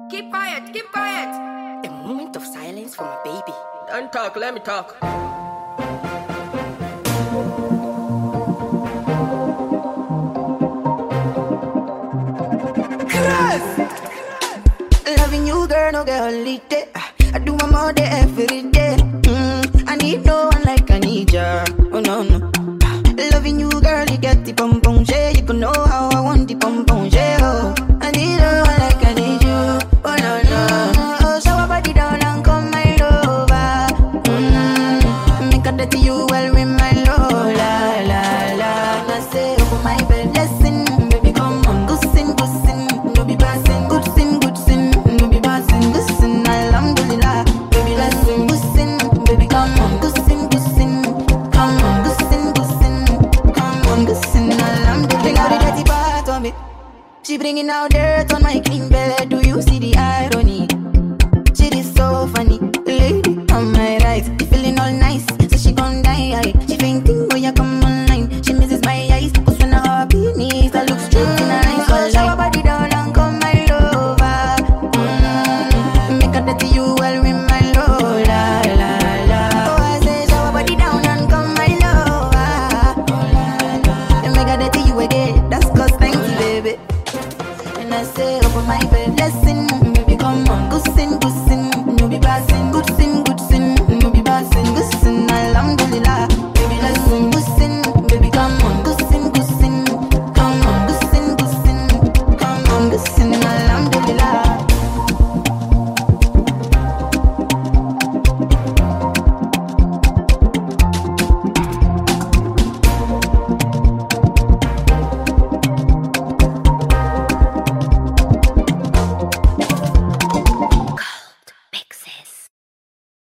Keep quiet, keep quiet. A moment of silence for my baby. Don't talk, let me talk. Loving you, girl, no get holiday. I do my more day every day. I need no one like I need ya. Oh no no. Loving you, girl, you get the pom pom shit. You can know how I want the pom pom shit. Oh, I need no one like I need you. Oh no no. Oh, show our body down and come my lover. Make a dirty you well with my love. La la la. I say over my bed, listen, baby, come on, go sin, go sin. No be passing, good sin, good sin. No be passing, good sin. Alhamdulillah, baby, listen, good sin, baby, come on, go sin, go sin. Come on, go sin, go sin. Come on, go sin. Alhamdulillah. Bring out the dirty part of me. She bringing out dirt on my clean bed. Do you see the irony? She is so funny, lady on my right. She feeling all nice, so she gon' die. She fainting when you come online. She misses my eyes, cause when I have beneath, I look straight in her eyes. So show her body down and come my lover. Make her dirty you well with my love. La la la. Oh, I say show her body down and come my lover. And make her dirty you again. That's cause 90, baby. And I say over my bed, listen, baby, come on, go sin, go sin. No be passing, good sin, good sin. No be passing, good sin. Alhamdulillah, baby, listen, good sin,